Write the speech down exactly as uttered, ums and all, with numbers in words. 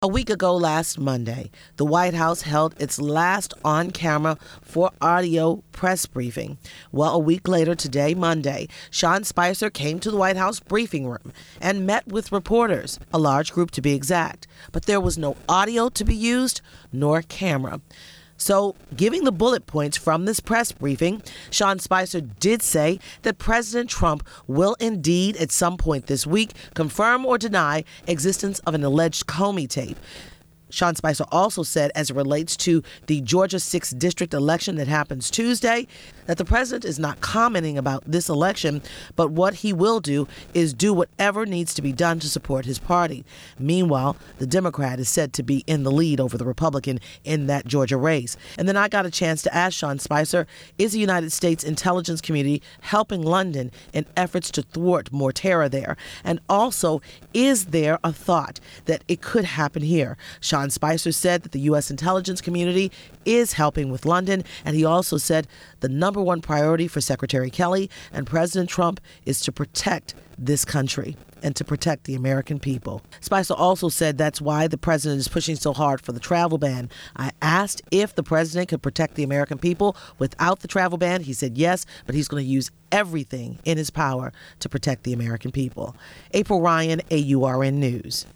A week ago last Monday, the White House held its last on-camera for audio press briefing. Well, a week later today, Monday, Sean Spicer came to the White House briefing room and met with reporters, a large group to be exact. But there was no audio to be used, nor camera. So, giving the bullet points from this press briefing, Sean Spicer did say that President Trump will indeed, at some point this week, confirm or deny existence of an alleged Comey tape. Sean Spicer also said, as it relates to the Georgia sixth District election that happens Tuesday, that the president is not commenting about this election, but what he will do is do whatever needs to be done to support his party. Meanwhile, the Democrat is said to be in the lead over the Republican in that Georgia race. And then I got a chance to ask Sean Spicer, is the United States intelligence community helping London in efforts to thwart more terror there? And also, is there a thought that it could happen here? Sean Spicer said that the U S intelligence community is helping with London, and he also said the number one priority for Secretary Kelly and President Trump is to protect this country and to protect the American people. Spicer also said that's why the president is pushing so hard for the travel ban. I asked if the president could protect the American people without the travel ban. He said yes, but he's going to use everything in his power to protect the American people. April Ryan, A U R N News.